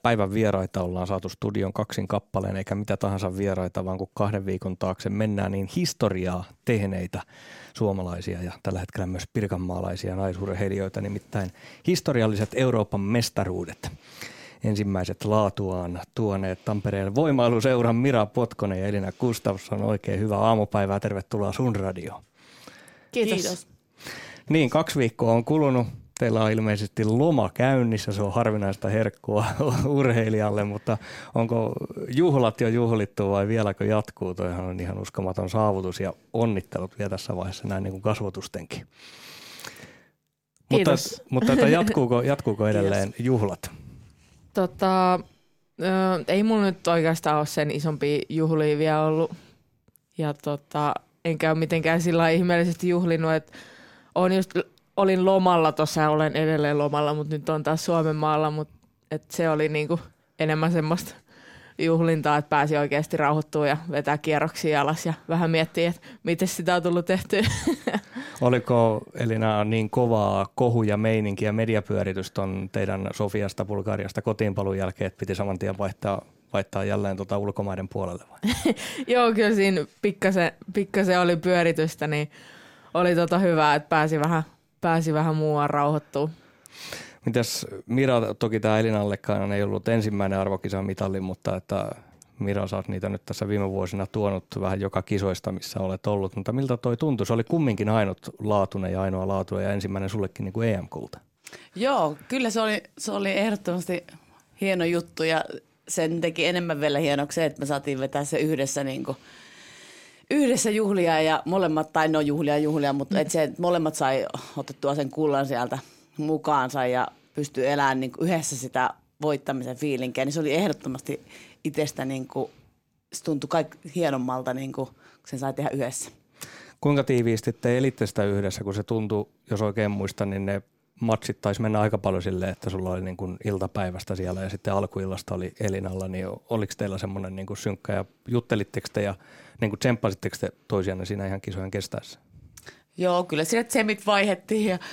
päivän vieraita ollaan saatu studion 2 kappaleen, eikä mitä tahansa vieraita, vaan kun 2 viikon taakse mennään, niin historiaa tehneitä suomalaisia ja tällä hetkellä myös pirkanmaalaisia naisurheilijoita, nimittäin historialliset Euroopan mestaruudet. Ensimmäiset laatuaan tuoneet Tampereen voimailuseuran Mira Potkonen ja Elina Gustafsson. Oikein hyvää aamupäivää, tervetuloa Sun radioon. Kiitos. Niin, 2 viikkoa on kulunut. Teillä on ilmeisesti loma käynnissä, se on harvinaista herkkua urheilijalle, mutta onko juhlat jo juhlittu vai vieläkö jatkuu? Toihan on ihan uskomaton saavutus ja onnittelut vielä tässä vaiheessa näin niin kuin kasvotustenkin. Kiitos. Mutta jatkuuko edelleen juhlat? Ei mulla nyt oikeastaan ole sen isompia juhlia vielä ollut ja enkä ole mitenkään sillä lailla ihmeellisesti juhlinut, että olin lomalla tuossa, olen edelleen lomalla, mutta nyt on taas Suomen maalla, mutta se oli niinku enemmän semmoista juhlintaa, että pääsi oikeasti rauhoittua ja vetää kierroksia alas ja vähän miettiä, että miten sitä on tullut tehtyä. Oliko Elina niin kovaa kohu ja meininki ja mediapyöritys ton teidän Sofiasta, Bulgariasta kotiinpalun jälkeen, että piti saman tien vaihtaa jälleen ulkomaiden puolelle vai? Joo, kyllä siinä pikkasen oli pyöritystä, niin oli hyvä, että pääsi vähän muuan rauhoittua. Mitäs Mira, toki tämä Elinallekaan ei ollut ensimmäinen arvokisamitali, mutta että Mira, sä oot niitä nyt tässä viime vuosina tuonut vähän joka kisoista, missä olet ollut, mutta miltä toi tuntui? Se oli kumminkin ainutlaatuinen ja ainoa laatuinen ja ensimmäinen sullekin niin kuin EM-kulta. Joo, kyllä se oli ehdottomasti hieno juttu ja sen teki enemmän vielä hienoksi se, että me saatiin vetää se yhdessä juhlia ja molemmat, tai no juhlia, mutta molemmat sai otettua sen kullan sieltä mukaansa ja pystyi elämään niin kuin yhdessä sitä voittamisen fiilinkiä, niin se oli ehdottomasti itsestä, niin kuin, se tuntui hienommalta, niin kuin, kun sen sai tehdä yhdessä. Kuinka tiiviisti te elitte sitä yhdessä, kun se tuntui, jos oikein muistan, niin ne matsit taisi mennä aika paljon silleen, että sulla oli niin kuin iltapäivästä siellä ja sitten alkuillasta oli Elinalla, niin oliko teillä semmoinen niin kuin synkkä ja juttelitteko te ja niin kuin tsemppasitteko te toisianne siinä ihan kisojen kestäessä? Joo, kyllä siinä tsemit vaihettiin ja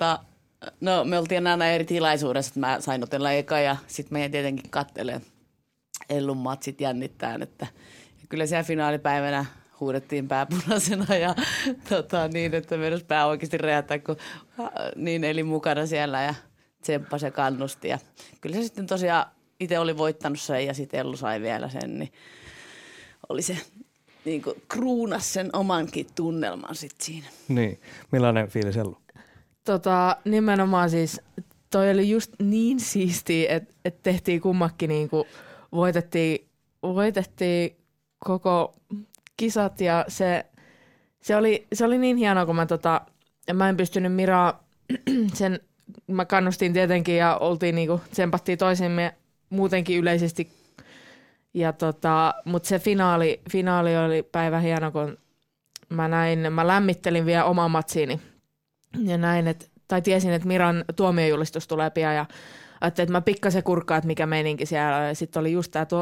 no me oltiin aina eri tilaisuudessa, että mä sain otella eka ja sitten meidän tietenkin kattelee Ellun matsit jännittäen, että kyllä siellä finaalipäivänä huudettiin pääpunaisena ja niin, että meidän pää oikeasti räjähtää, kun niin eli mukana siellä ja tsemppasi ja kannusti. Ja kyllä se sitten tosiaan itse oli voittanut sen ja sitten Ellu sai vielä sen, niin oli se niin kuin kruunas sen omankin tunnelman sitten siinä. Niin, millainen fiilis Ellu? Nimenomaan siis toi oli just niin siistiä, että tehtiin kummakin niin kuin voitettiin koko kisat ja se oli niin hienoa, kun mä en pystynyt Miraa mä kannustin tietenkin ja oltiin niinku tsempattiin toisimme muutenkin yleisesti ja mutta se finaali oli päivä hieno, kun mä lämmittelin vielä omaa matsiini ja tiesin, että Miran tuomiojulistus tulee pian ja ajattelin, että mä pikkasen kurkkaan, että mikä meininki siellä ja sitten oli just tää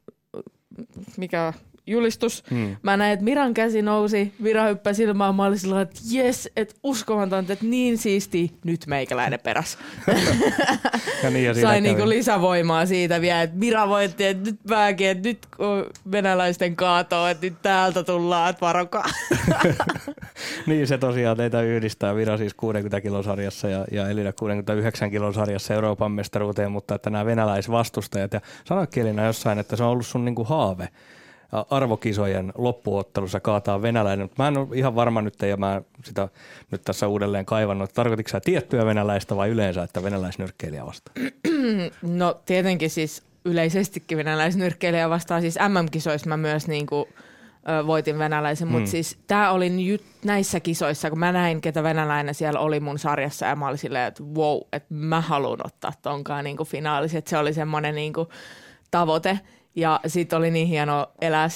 mikä julistus. Mä näin, että Miran käsi nousi, Mira hyppäsi ilmaan, mä olin sillä että jes, että uskomatonta, että niin siisti, nyt meikäläinen peräs. Sain niinku lisävoimaa siitä vielä, että Mira voitti, että nyt mäkin, että nyt venäläisten kaatoo, että nyt täältä tullaan, että varokaa. Niin se tosiaan teitä yhdistää, Mira siis 60 kilon sarjassa ja Elina 69 kilon sarjassa Euroopan mestaruuteen, mutta että nämä venäläisvastustajat ja sanoikin Elina jossain, että se on ollut sun niinku haave arvokisojen loppuottelussa kaataa venäläinen, mutta mä en ole ihan varma nyt ja mä sitä nyt tässä uudelleen kaivannut. Tarkoititko sä tiettyä venäläistä vai yleensä, että venäläisnyrkkeilijä vastaan? No tietenkin siis yleisestikin venäläisnyrkkeilijä vastaan. Siis MM-kisoissa mä myös niinku, voitin venäläisen, mutta siis tää oli näissä kisoissa, kun mä näin, ketä venäläinen siellä oli mun sarjassa ja mä olin silleen, että wow, että mä haluan ottaa tonkaan niinku finaalissa, että se oli semmoinen niinku tavoite. Ja sitten oli niin hienoa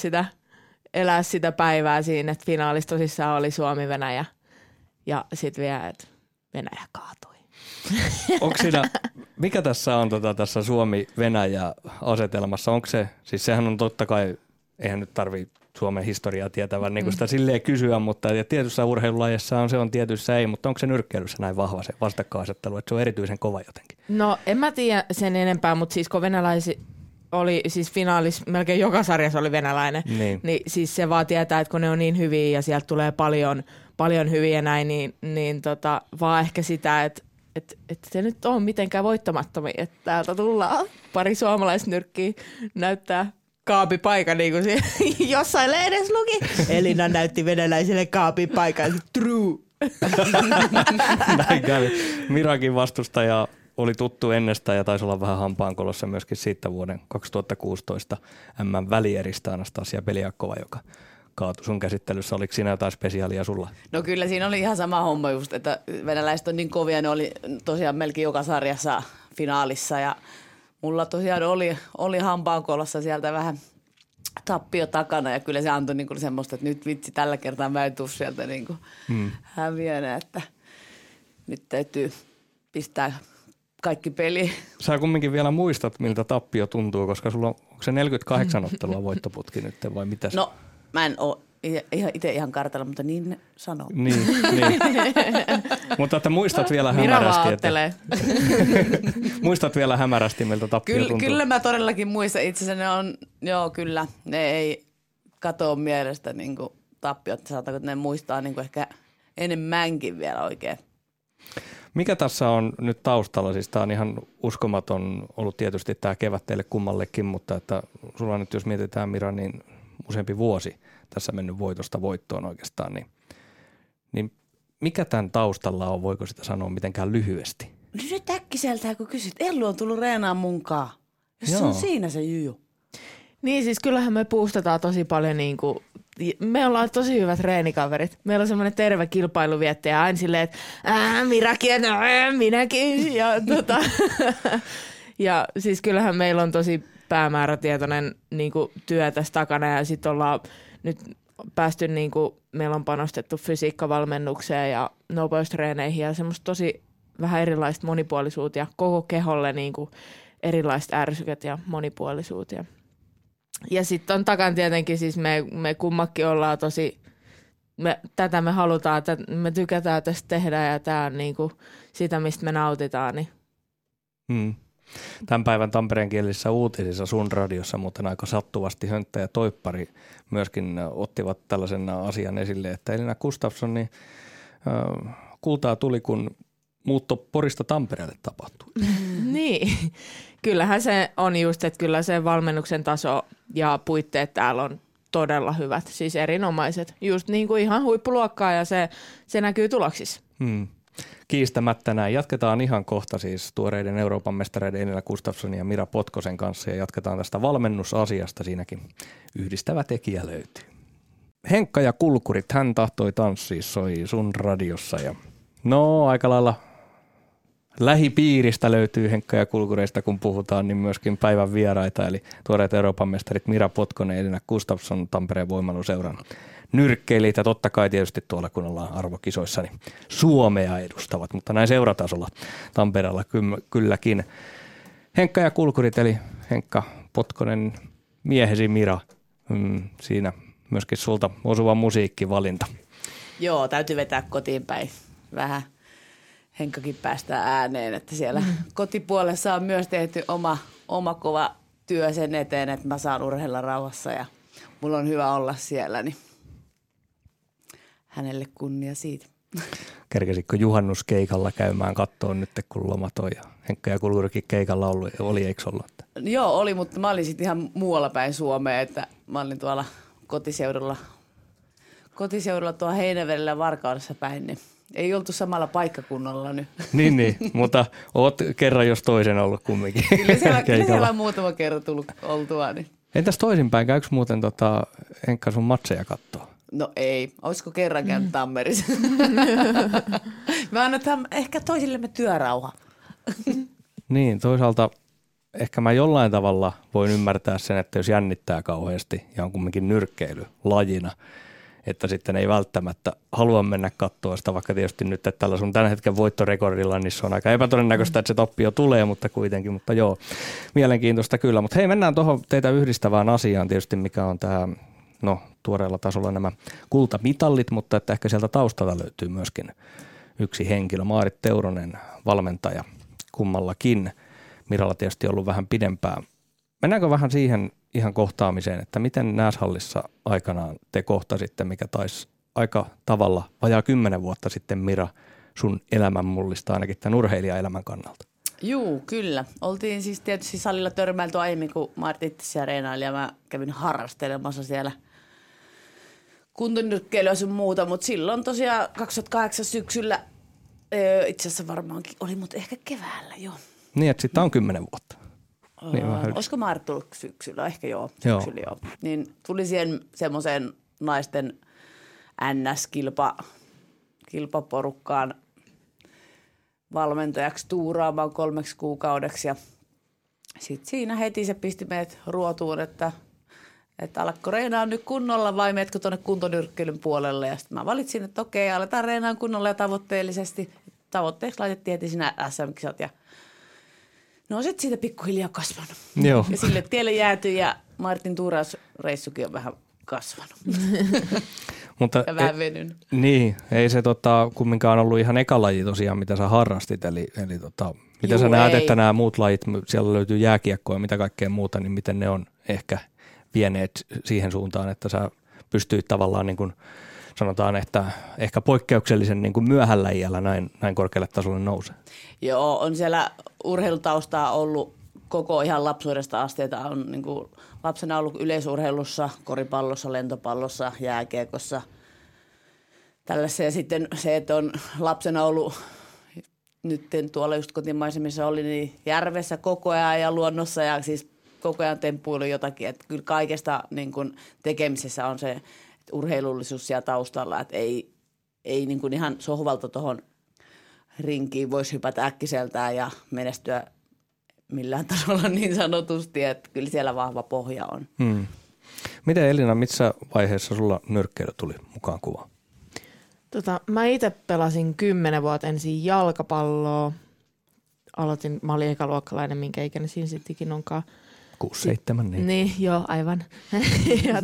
elää sitä päivää siinä, että finaalissa tosissaan oli Suomi-Venäjä. Ja sitten vielä, että Venäjä kaatui. Onko siinä, mikä tässä on tässä Suomi-Venäjä-asetelmassa? Onko se, siis sehän on totta kai, eihän nyt tarvitse Suomen historiaa tietävän niin kuin sitä silleen kysyä, mutta ja tietyissä urheilulajissa se on, tietyissä ei, mutta onko se nyrkkeilyssä näin vahva se vastakkainasettelu, että se on erityisen kova jotenkin? No en mä tiedä sen enempää, mutta siis kun venäläisi oli siis finaalis, melkein joka sarjassa oli venäläinen, niin siis se vaan tietää, että kun ne on niin hyviä ja sieltä tulee paljon hyviä näin, niin vaan ehkä sitä, että se nyt on mitenkään voittamattomia, että täältä tullaan pari suomalaisnyrkkiä näyttää kaapipaikan, niin kuin se jossain lehdessä luki. Elina näytti venäläiselle kaapipaikan. True. Näin kävi. Mirakin vastustaja oli tuttu ennestään ja taisi olla vähän hampaankolossa myöskin siitä vuoden 2016 M-välieristä Anastasia Beliakova, joka kaatui sun käsittelyssä. Oliko siinä jotain spesiaalia sulla? No kyllä siinä oli ihan sama homma just, että venäläiset on niin kovia, ne oli tosiaan melkein joka sarjassa finaalissa ja mulla tosiaan oli hampaankolossa sieltä vähän tappio takana ja kyllä se antoi niinku semmoista, että nyt vitsi tällä kertaa mä en tuu sieltä niinku häviönä, että nyt täytyy pistää kaikki peli. Sä kumminkin vielä muistat, miltä tappio tuntuu, koska sulla onko se 48 ottelua voittoputki nyt vai mitä se? No mä en ole itse ihan kartalla, mutta niin ne sanoo. Niin. Mutta että muistat vielä hämärästi. Muistat vielä hämärästi, miltä tappio tuntuu. Kyllä mä todellakin muistan. Itse asiassa ne on, joo kyllä, ne ei katoa mielestä niin kuin tappiot. Saataanko, että ne muistaa niin kuin ehkä enemmänkin vielä oikein. Mikä tässä on nyt taustalla? Siis tämä on ihan uskomaton ollut tietysti tämä kevät teille kummallekin, mutta että sulla nyt jos mietitään Mira, niin useampi vuosi tässä mennyt voitosta voittoon oikeastaan, niin mikä tämän taustalla on, voiko sitä sanoa mitenkään lyhyesti? No nyt äkkiseltään kun kysyt, Ellu on tullut reenaan munkaan, jos se on siinä se juju. Niin siis kyllähän me puustataan tosi paljon niinku, me ollaan tosi hyvät treenikaverit. Meillä on semmoinen terve kilpailuvietti ja aina silleen, että Mirakin, minäkin ja ja siis kyllähän meillä on tosi päämäärätietoinen niinku työ tässä takana ja sitten ollaan nyt päästy, niinku, meillä on panostettu fysiikkavalmennukseen ja nopeustreeneihin ja semmoista tosi vähän erilaista monipuolisuutta ja koko keholle niinku erilaiset ärsyket ja monipuolisuutta. Ja sitten on takan tietenkin, siis me kummakin ollaan tosi, tätä me halutaan, me tykätään tästä tehdä ja tämä on niinku sitä, mistä me nautitaan. Niin. Tämän päivän Tampereen kielisessä uutisissa sun radiossa muuten aika sattuvasti Hönttä ja Toippari myöskin ottivat tällaisen asian esille, että Elina Gustafsson niin, kultaa tuli, kun muutto Porista Tampereelle tapahtui. Niin, kyllähän se on just, että kyllä se valmennuksen taso ja puitteet täällä on todella hyvät, siis erinomaiset, just niin kuin ihan huippuluokkaa ja se näkyy tuloksissa. Kiistämättä näin. Jatketaan ihan kohta siis tuoreiden Euroopan mestareiden Elina Gustafssonin ja Mira Potkosen kanssa ja jatketaan tästä valmennusasiasta. Siinäkin yhdistävä tekijä löytyy. Henkka ja Kulkurit, hän tahtoi tanssia, soi sun radiossa ja no aika lailla lähipiiristä löytyy Henkka ja Kulkureista, kun puhutaan, niin myöskin päivän vieraita, eli tuoreet Euroopan mestarit Mira Potkonen ja Elina Gustafsson Tampereen voimailuseuran nyrkkeilijät ja totta kai tietysti tuolla, kun ollaan arvokisoissa, niin Suomea edustavat, mutta näin seuratasolla Tampereella kylläkin. Henkka ja Kulkurit, eli Henkka Potkonen, miehesi Mira, siinä myöskin sulta osuva musiikkivalinta. Joo, täytyy vetää kotiin päin vähän. Henkkakin päästään ääneen, että siellä kotipuolessa on myös tehty oma kova työ sen eteen, että mä saan urheilla rauhassa ja mulla on hyvä olla siellä, niin hänelle kunnia siitä. Kerkesitkö juhannuskeikalla käymään kattoon nyt, kun lomat on ja Henkka ja Kulkurikin keikalla oli, eikö ollut? Joo, oli, mutta mä olin sitten ihan muualla päin Suomea, että mä olin tuolla kotiseudulla tuolla Heinävedellä ja Varkaudessa päin, niin ei oltu samalla paikkakunnalla nyt. Niin, mutta oot kerran jos toisen ollut kumminkin. Kyllä siellä on muutama kerran tullut oltua. Niin. Entäs toisinpäin, käykö muuten Henkka sun matseja katsoa? No ei, olisiko kerran käynyt Tammerissa? Me annetaan ehkä toisillemme työrauha. Niin, toisaalta ehkä mä jollain tavalla voin ymmärtää sen, että jos jännittää kauheasti ja on kumminkin nyrkkeily lajina, että sitten ei välttämättä halua mennä katsoa sitä, vaikka tietysti nyt, että tällä sun tämän hetken voittorekordilla, niin se on aika epätodennäköistä, että se tappio tulee, mutta kuitenkin, mutta joo, mielenkiintoista kyllä. Mutta hei, mennään tuohon teitä yhdistävään asiaan tietysti, mikä on tämä no tuoreella tasolla nämä kultamitallit, mutta että ehkä sieltä taustalta löytyy myöskin yksi henkilö, Maarit Teuronen, valmentaja kummallakin. Miralla tietysti ollut vähän pidempään. Mennäänkö vähän siihen ihan kohtaamiseen, että miten Nääshallissa aikanaan te kohtasitte, mikä taisi aika tavalla vajaa 10 vuotta sitten, Mira, sun elämän mullista ainakin tämän urheilijaelämän kannalta? Juu, kyllä. Oltiin siis tietysti salilla törmäilty aiemmin, kun Maarit itse siellä reenaili ja mä kävin harrastelemassa siellä kuntonyrkkeilyä sun muuta, mutta silloin tosiaan 2008 syksyllä, itse asiassa varmaankin oli, mutta ehkä keväällä jo. Niin, että sitten on 10 vuotta. Niin olisiko Maarit tullut syksyllä? Ehkä joo, syksyllä joo. Niin tuli siihen semmoiseen naisten NS-kilpaporukkaan valmentajaksi tuuraamaan 3 kuukaudeksi ja sitten siinä heti se pisti meidät ruotuun, että alakko reenaa nyt kunnolla vai meetkö tuonne kuntonyrkkeilyn puolelle ja sitten mä valitsin, että okei, aletaan reenaa kunnolla ja tavoitteellisesti. Tavoitteeksi laitettiin heti siinä SM-kisat ja no sitten siitä pikkuhiljaa kasvanut. Joo. Ja sille tielle jääty ja Martin tuurausreissukin on vähän kasvanut. Mutta ja vähän venynyt. Niin, ei se kumminkaan ollut ihan eka laji tosiaan, mitä sä harrastit. Eli mitä sä näet, että nämä muut lajit, siellä löytyy jääkiekkoa ja mitä kaikkea muuta, niin miten ne on ehkä vieneet siihen suuntaan, että sä pystyit tavallaan niin kuin sanotaan, että ehkä poikkeuksellisen niin kuin myöhällä iällä näin korkealle tasolle nousee. Joo, on siellä urheilutaustaa ollut koko ihan lapsuudesta asti, että on niin kuin lapsena ollut yleisurheilussa, koripallossa, lentopallossa, jääkiekossa, tällaisessa. Ja sitten se, että on lapsena ollut nyt tuolla just kotimaisemissa oli niin järvessä koko ajan ja luonnossa ja siis koko ajan temppuilu jotakin. Että kyllä kaikesta niin kuin tekemisessä on se urheilullisuus siellä taustalla, että ei niin kuin ihan sohvalta tuohon rinkiin voisi hypätä äkkiseltään ja menestyä millään tasolla niin sanotusti, että kyllä siellä vahva pohja on. Miten Elina, missä vaiheessa sulla nyrkkeily tuli mukaan kuvaan? Mä itse pelasin 10 vuotta ensin jalkapalloa. Mä olin ekaluokkalainen, minkä ikäinen siinä sittenkin onkaan. 6-7, niin. Niin, joo, aivan. Ja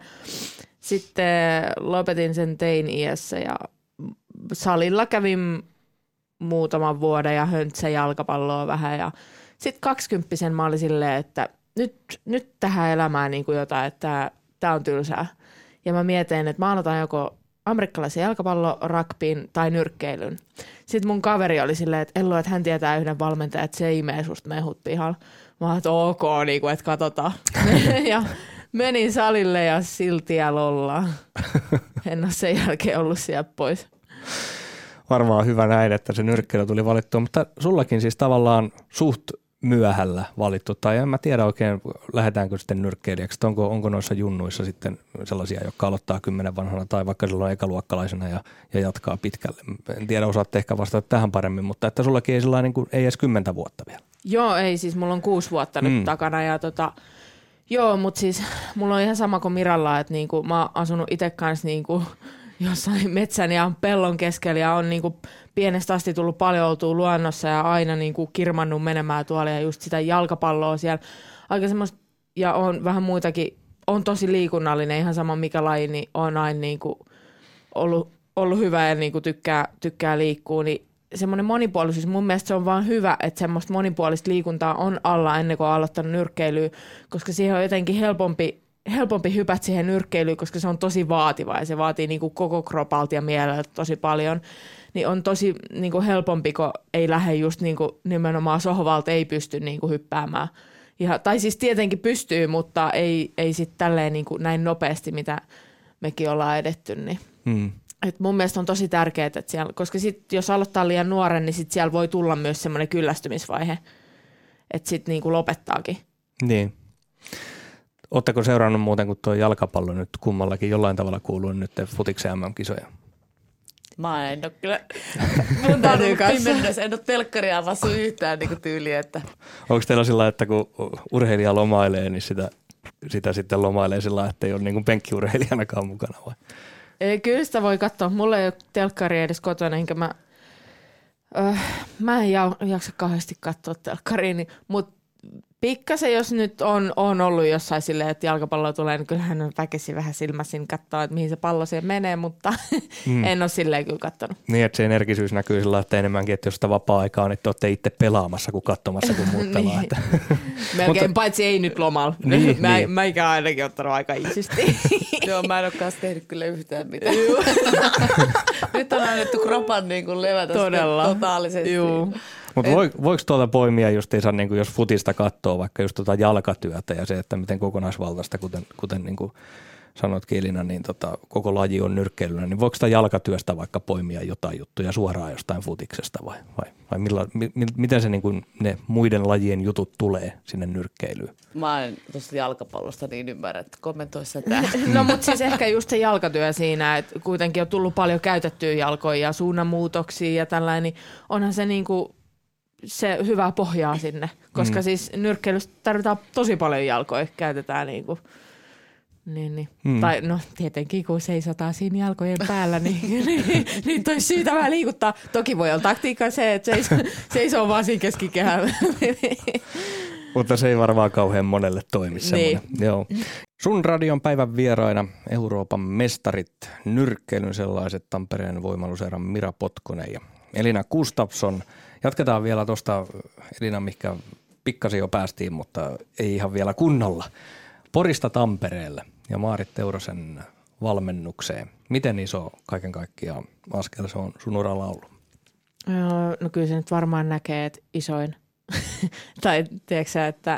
sitten lopetin sen teini-iässä ja salilla kävin muutaman vuoden ja höntsäin jalkapalloa vähän ja sitten 20-vuotiaana mä olin silleen, että nyt tähän elämään niin kuin jotain, että tää on tylsää. Ja mä mietin, että mä aloitan joko amerikkalaisen jalkapallon, rugbyn tai nyrkkeilyn. Sitten mun kaveri oli silleen, että Ellu, että hän tietää yhden valmentajan, että se imee susta mehut pihalla. Mä oon, että ok, niin kuin, että katsotaan. Ja menin salille ja siltiä lollaa. En ole sen jälkeen ollut sieltä pois. Varmaan hyvä näin, että se nyrkkeily tuli valittua, mutta sullakin siis tavallaan suht myöhällä valittu, tai en mä tiedä oikein, lähdetäänkö sitten nyrkkeilijäksi, onko noissa junnuissa sitten sellaisia, jotka aloittaa 10 vanhana tai vaikka silloin ekaluokkalaisena ja jatkaa pitkälle. En tiedä, osaatte ehkä vastata tähän paremmin, mutta että sullakin ei sellainen niin ei edes 10 vuotta vielä. Joo, ei siis mulla on 6 vuotta nyt takana ja joo, mutta siis mulla on ihan sama kuin Miralla, että niinku, mä oon asunut itse kanssa niinku jossain metsän ja pellon keskellä ja on niinku pienestä asti tullut paljon oltua luonnossa ja aina niinku kirmannut menemään tuolla ja just sitä jalkapalloa siellä. Aika semmoista, ja on vähän muitakin, on tosi liikunnallinen, ihan sama mikä laji, niin on aina niinku ollut hyvä ja niinku tykkää liikkua, niin semmoinen monipuolisuus, mun mielestä se on vaan hyvä, että semmoista monipuolista liikuntaa on alla ennen kuin on aloittanut nyrkkeilyä, koska siihen on jotenkin helpompi hypätä siihen nyrkkeilyyn, koska se on tosi vaativa ja se vaatii niinku koko kropalta ja mieleltä tosi paljon. Niin on tosi niinku helpompi, kun ei lähde just niinku nimenomaan sohvalta, ei pysty niinku hyppäämään. Tai siis tietenkin pystyy, mutta ei sitten tälleen niinku näin nopeasti, mitä mekin ollaan edetty. Niin. Et mun mielestä on tosi tärkeää, että siellä, koska sit, jos aloittaa liian nuoren, niin sit siellä voi tulla myös semmoinen kyllästymisvaihe, että sitten niinku lopettaakin. Niin. Oletteko seurannut muuten, kun tuo jalkapallo nyt kummallakin jollain tavalla kuuluu nyt futiksen MM-kisoja? Mä en ole kyllä. Mun täytyy pimennes. En ole telkkaria avannut yhtään niin tyyliä. Että. Onko teillä sillä, että kun urheilija lomailee, niin sitä sitten lomailee sillä, että ei ole niin kuin penkkiurheilijanakaan mukana vai? Ei, kyllä sitä voi katsoa. Mulla ei ole telkkaria edes kotona, enkä mä en jaksa kauheasti katsoa telkkariin, mutta pikkasen, jos nyt on ollut jossain silleen, että jalkapallo tulee, niin kyllähän on väkisin vähän silmäsin katsoa, että mihin se pallo siihen menee, mutta en ole silleen kyllä katsonut. Niin, että se energisyys näkyy sillä että enemmänkin, että jos sitä vapaa-aikaa on, niin te olette itse pelaamassa kuin katsomassa kuin muut pelaa. Niin. Melkein, paitsi ei nyt lomalla. Mä ikään ainakin ottanut aika iisisti. Joo, mä en ole kanssa tehnyt kyllä yhtään mitään. Nyt on annettu kropan niin kuin levätä totaalisesti. Mutta voiko tuolta poimia justiinsa, niin jos futista katsoo vaikka just jalkatyötä ja se, että miten kokonaisvaltaista, kuten niin kuin sanoitkin Elina, niin koko laji on nyrkkeilyllä, niin voiko sitä jalkatyöstä vaikka poimia jotain juttuja suoraan jostain futiksesta vai miten se niin kuin ne muiden lajien jutut tulee sinne nyrkkeilyyn? Mä en tuosta jalkapallosta niin ymmärrä, että kommentoi sitä. No mutta siis ehkä just se jalkatyö siinä, että kuitenkin on tullut paljon käytettyä jalkoja ja suunnanmuutoksia ja tällainen, niin onhan se niin kuin se hyvää pohjaa sinne, koska siis nyrkkeilystä tarvitaan tosi paljon jalkoja, käytetään niin. Tai no tietenkin kun seisotaan siinä jalkojen päällä, niin olisi syytä vähän liikuttaa. Toki voi olla taktiikka se, että seisoo vaan siinä keskikehällä. Mutta se ei varmaan kauhean monelle toimi semmoinen. Niin. Joo. Sun radion päivän vieraina Euroopan mestarit, nyrkkeilyn sellaiset Tampereen voimaluseuran Mira Potkonen ja Elina Gustafsson. Jatketaan vielä tuosta, Elina, mikä pikkasen jo päästiin, mutta ei ihan vielä kunnolla. Porista Tampereelle ja Maarit Teurosen valmennukseen. Miten iso kaiken kaikkiaan askel se on sun uralla ollut? No kyllä se nyt varmaan näkee, että isoin. Tai tiedätkö sä, että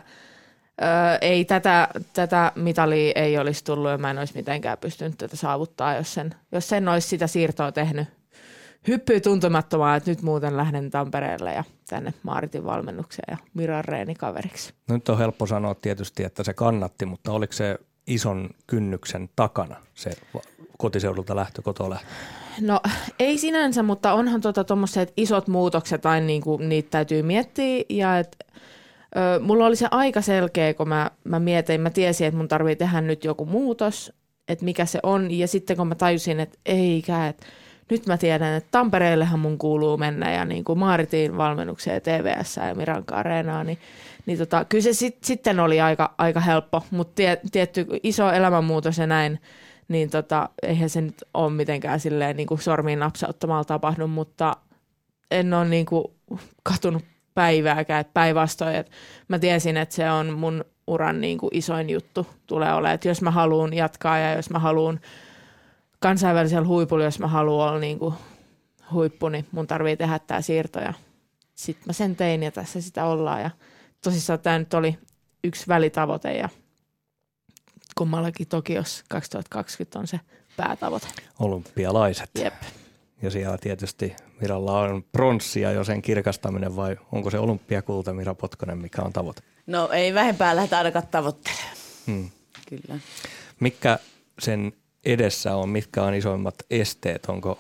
ei tätä mitalia ei olisi tullut ja mä en olisi mitenkään pystynyt tätä saavuttaa, jos sen olisi sitä siirtoa tehnyt. Hyppyy tuntemattomaan, että nyt muuten lähden Tampereelle ja tänne Maaritin valmennukseen ja Miran reenikaveriksi. No nyt on helppo sanoa tietysti, että se kannatti, mutta oliko se ison kynnyksen takana se kotiseudulta lähtö, kotoa lähtö? No ei sinänsä, mutta onhan tuommoiset isot muutokset aina niinku, niitä täytyy miettiä ja mulla oli se aika selkeä, kun mä mietin, mä tiesin, että mun tarvii tehdä nyt joku muutos, että mikä se on ja sitten kun mä tajusin, että eikä, että nyt mä tiedän, että Tampereellehan mun kuuluu mennä ja niin kuin Maaritin valmennukseen TVS ja Miranka Areenaan, niin kyllä se sitten oli aika helppo, mutta tietty iso elämänmuutos ja näin, niin eihän se nyt ole mitenkään silleen niin kuin sormiin napsauttamalla tapahdu, mutta en ole niin kuin katunut päivääkään, että päinvastoin, että mä tiesin, että se on mun uran niin kuin isoin juttu tulee olemaan, että jos mä haluan jatkaa ja jos mä haluan kansainvälisellä huipulla, jos mä haluan olla niin kuin huippu, niin mun tarvii tehdä tää siirto ja sitten mä sen tein ja tässä sitä ollaan ja tosissaan tämä nyt oli yksi välitavoite ja kummallakin Tokiossa 2020 on se päätavoite. Olympialaiset. Jep. Ja siellä tietysti Miralla on pronssia jo sen kirkastaminen vai onko se olympiakulta Mira Potkonen, mikä on tavoite? No ei vähempää lähdetä ainakaan tavoittelemaan. Kyllä. Mikä sen edessä on, mitkä on isoimmat esteet? Onko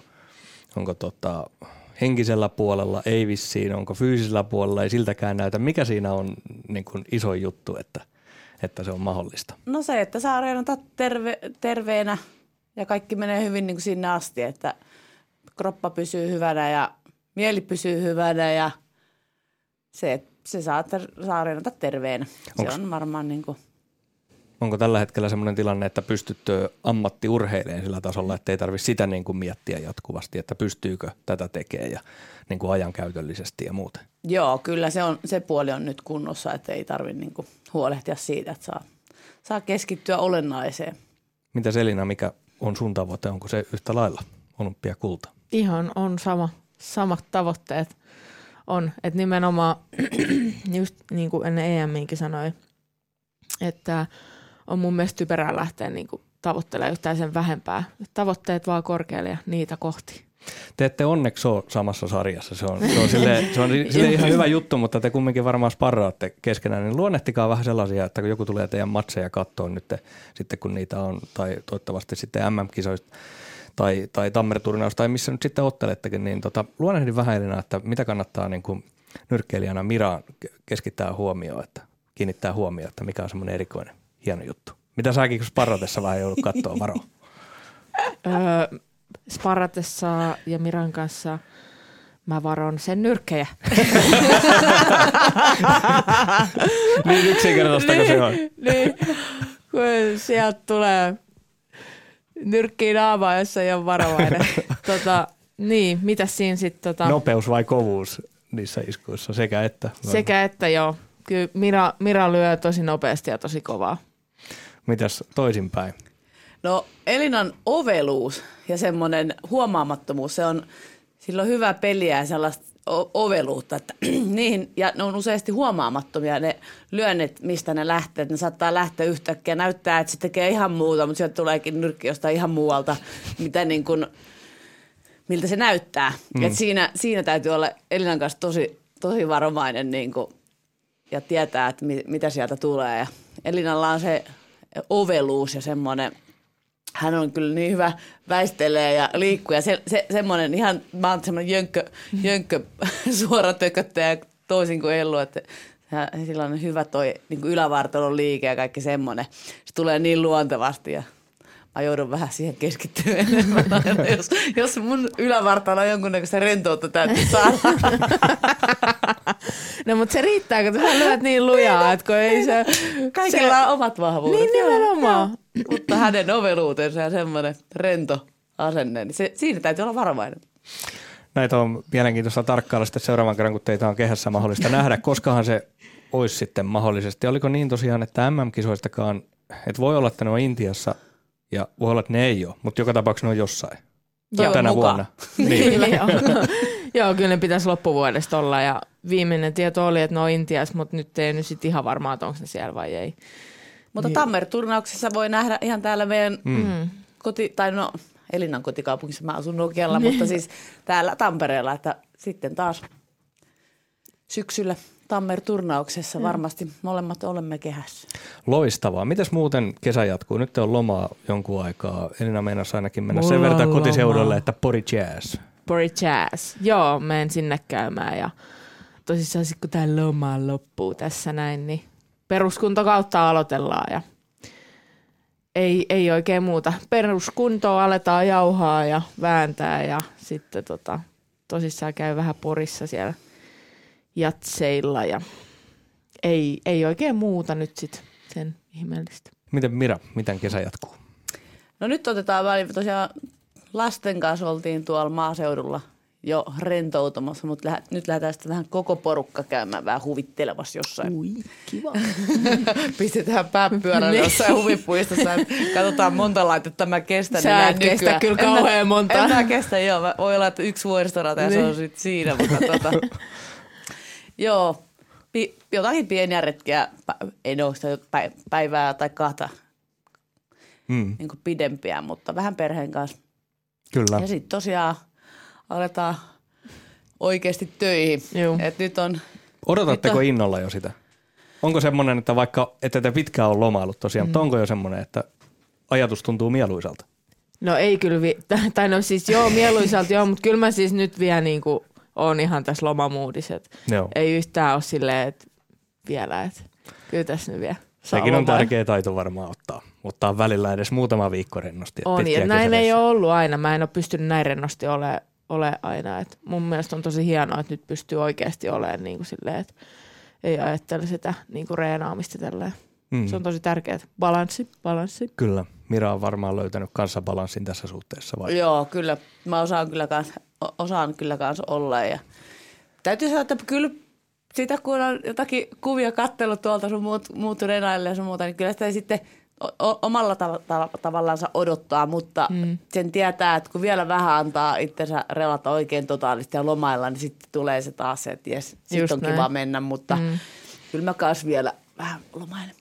henkisellä puolella, ei vissiin, onko fyysisellä puolella, ei siltäkään näytä. Mikä siinä on niin kuin iso juttu, että se on mahdollista? No se, että saa reenata terveenä ja kaikki menee hyvin niin kuin sinne asti, että kroppa pysyy hyvänä ja mieli pysyy hyvänä ja se, että se saa reenata terveenä. Se on varmaan niin kuin. Onko tällä hetkellä semmoinen tilanne, että pystyt ammattiurheilemaan sillä tasolla, että ei tarvitse sitä niin kuin miettiä jatkuvasti, että pystyykö tätä tekemään ja niin kuin ajankäytöllisesti ja muuten? Joo, kyllä se puoli on nyt kunnossa, että ei tarvitse niin kuin huolehtia siitä, että saa keskittyä olennaiseen. Mitä Elina, mikä on sun tavoite? Onko se yhtä lailla olympiakulta? Ihan on samat tavoitteet on, että nimenomaan just niin kuin ennen EM:inkin sanoi, että on mun mielestä typerää lähteä niin kuin tavoittelemaan yhtään sen vähempää. Tavoitteet vaan korkealle ja niitä kohti. Te ette onneksi ole samassa sarjassa. Se on silleen ihan hyvä juttu, mutta te kumminkin varmaan sparraatte keskenään. Niin luonnehtikaa vähän sellaisia, että kun joku tulee teidän matseja katsoa nyt sitten kun niitä on, tai toivottavasti sitten MM-kisoista tai Tammere-turnaus tai missä nyt sitten ottelettekin, niin luonnehdin vähän Elina, että mitä kannattaa niin kuin nyrkkeilijänä Miraan keskittää huomioon, että kiinnittää huomioon, että mikä on semmoinen erikoinen, hieno juttu. Mitä säkin, kun sparratessa vähän joudut katsoa, Varo? Sparratessa ja Miran kanssa mä varon sen nyrkkejä. Niin yksinkertaista se on. Niin, kun sieltä tulee nyrkkiin naamaa, jos ei ole varovainen. Niin, mitäs siinä sitten? Nopeus vai kovuus niissä iskuissa, sekä että? Sekä että joo. Kyllä Mira lyö tosi nopeasti ja tosi kovaa. Mitäs toisinpäin? No Elinan oveluus ja semmoinen huomaamattomuus, sillä on hyvä peliä ja sellaista oveluutta, että niihin, ja ne on useasti huomaamattomia ne lyönnet, mistä ne lähtee, että ne saattaa lähteä yhtäkkiä, näyttää, että se tekee ihan muuta, mutta sieltä tuleekin nyrkki jostain ihan muualta, miltä se näyttää. Et siinä täytyy olla Elinan kanssa tosi varovainen ja tietää, että mitä sieltä tulee. Ja Elinalla on se oveluus ja semmoinen, hän on kyllä niin hyvä väistelee ja liikkuu ja semmoinen ihan, mä oon semmoinen jönkkö suoratököttäjä toisin kuin Ellu, että sillä on hyvä toi niin ylävartalon liike ja kaikki semmoinen. Se tulee niin luontevasti ja mä joudun vähän siihen keskittymään enemmän aina, jos mun ylävartalo on jonkunnäköistä rentoutta täytyy saada. No mutta se riittää, kun sä lyöt niin lujaa, että kun ei se... Kaikilla on omat vahvuudet. Niin nimenomaan. Mutta hänen oveluutensa ja semmoinen rento asenne, niin siinä täytyy olla varovainen. Näitä on mielenkiintoista tarkkailla sitten seuraavan kerran, kun teitä on kehässä mahdollista nähdä. Koskahan se olisi sitten mahdollisesti? Oliko niin tosiaan, että MM-kisoistakaan, että voi olla, että ne on Intiassa ja voi olla, että ne ei ole, mutta joka tapauksessa ne on jossain. Tänä vuonna. Niin. Joo, kyllä ne pitäisi loppuvuodesta olla ja viimeinen tieto oli, että ne on Intiassa, mutta nyt ei nyt sitten ihan varmaa, että onko ne siellä vai ei. Mutta Tammer-turnauksessa voi nähdä ihan täällä meidän Elinan kotikaupungissa, mä asun Nokialla, mutta siis täällä Tampereella, että sitten taas syksyllä Tammer-turnauksessa varmasti molemmat olemme kehässä. Loistavaa. Mitäs muuten kesä jatkuu? Nyt on lomaa jonkun aikaa. Elina meinasi ainakin mennä sen verran kotiseudulle, että Pori Jazz. Pori Jazz. Joo, menen sinne käymään ja tosissaan kun tämä loma loppuu tässä näin, niin peruskuntokautta aloitellaan ja ei oikein muuta. Peruskuntoa aletaan jauhaa ja vääntää ja sitten tosissaan käy vähän Porissa siellä jatseilla ja ei oikein muuta nyt sitten sen ihmeellistä. Miten Mira, miten kesä jatkuu? No nyt otetaan väliin, tosiaan lasten kanssa oltiin tuolla maaseudulla jo rentoutumassa, mutta nyt lähdetään sitten vähän koko porukka käymään vähän huvittelemassa jossain. Ui, kiva. Pistetään pääpyörälle jossain huvipuistossa. Katsotaan monta laitetta mä kestän. Sä et kestä kyllä kauhean monta. En mä kestä, joo. Voi olla, että yksi vuoristorata ja se on sitten siinä. Mutta joo, jotakin pieniä retkiä, ei ole sitä päivää tai kahta niin kuin pidempiä, mutta vähän perheen kanssa. Kyllä. Ja sitten tosiaan aletaan oikeasti töihin. Et nyt on, odotatteko innolla jo sitä? Onko semmoinen, että vaikka ette te pitkään ole lomaillut tosiaan, mutta onko jo semmoinen, että ajatus tuntuu mieluisalta? No ei kyllä, tai no siis joo mieluisalta joo, mutta kyllä mä siis nyt vielä niinku on ihan tässä lomamuudissa. Ei yhtään ole silleen, että vielä, että kyllä tässä nyt vielä saa sekin on lomaa. tärkeä taito varmaan ottaa välillä edes muutama viikko rennosti. On, ja näin ei ole ollut aina. Mä en ole pystynyt näin rennosti ole aina. Et mun mielestä on tosi hienoa, että nyt pystyy oikeasti olemaan niin kuin silleen, että ei ajattele sitä niin kuin reenaamista tälleen. Se on tosi tärkeää. Balanssi. Kyllä. Mira on varmaan löytänyt kanssa balanssin tässä suhteessa. Vai? Joo, kyllä. Mä osaan kyllä kanssa olla. Ja täytyy sanoa, että kyllä sitä kun on jotakin kuvia katsellut tuolta sun muut renaille ja sun muuta, niin kyllä sitä ei sitten omalla tavallaansa odottaa, mutta sen tietää, että kun vielä vähän antaa itsensä relata oikein totaalisesti ja lomailla, niin sitten tulee se taas, että jes, sitten on näin. Kiva mennä, mutta kyllä mä kanssa vielä vähän lomailen.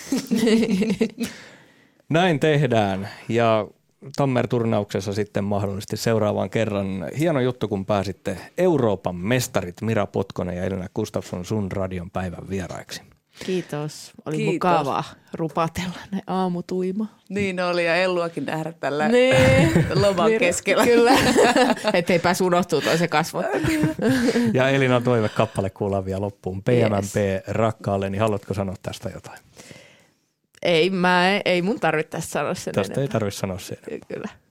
Näin tehdään ja Tammer-turnauksessa sitten mahdollisesti seuraavan kerran. Hieno juttu, kun pääsitte Euroopan mestarit Mira Potkonen ja Elina Gustafsson sun radion päivän vieraiksi. Kiitos. Oli mukavaa rupatella ne aamutuima. Niin oli ja Elluakin nähdä tällä loman keskellä. Kyllä, ettei pääsi unohtuu toisen kasvot. Ja Elina toive kappale kuullaan vielä loppuun. PMMP rakkaalle, niin haluatko sanoa tästä jotain? Ei mun tarvitse sanoa sen tästä enempää. Ei tarvitse sanoa sen. Kyllä.